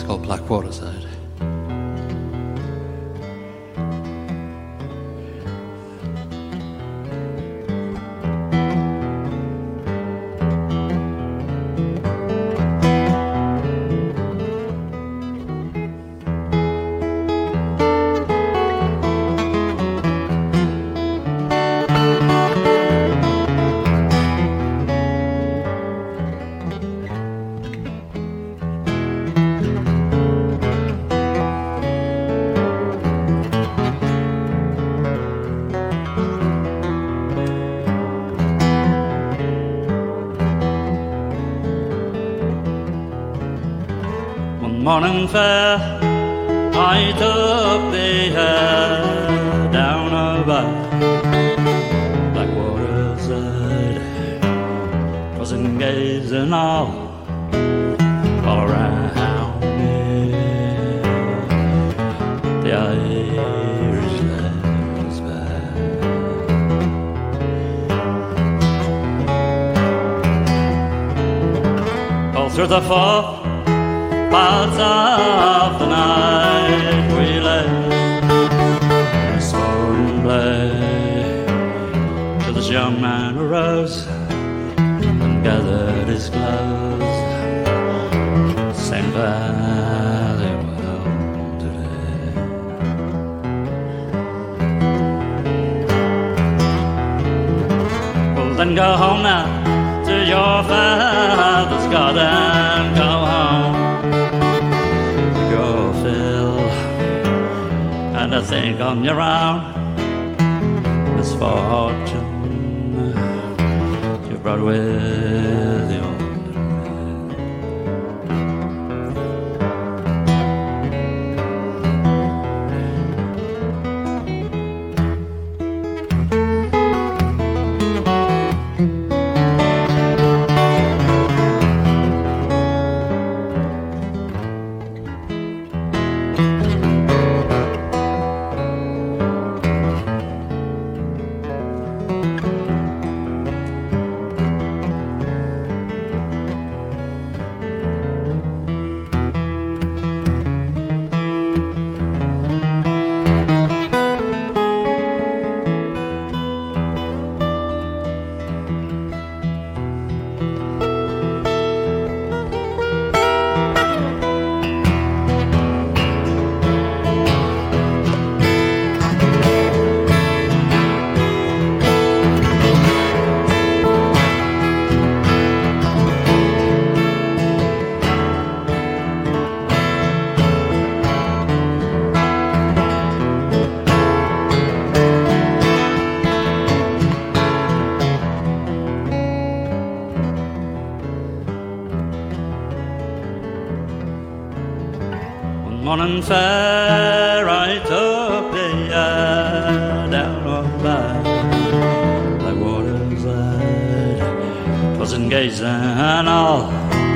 called Blackwater Side. Morning fair, I took the air down about Blackwater Side, 'twas in gazing all around me. The Irish lad was back. All through the fall parts of the night we lay, a sworn play, till this young man arose and gathered his clothes, saying very well today. Well then go home now to your father's garden, go home, and I think on your own misfortune you brought with you. Morning fair, I took the air down on Blackwater Side, 'twas in gazing all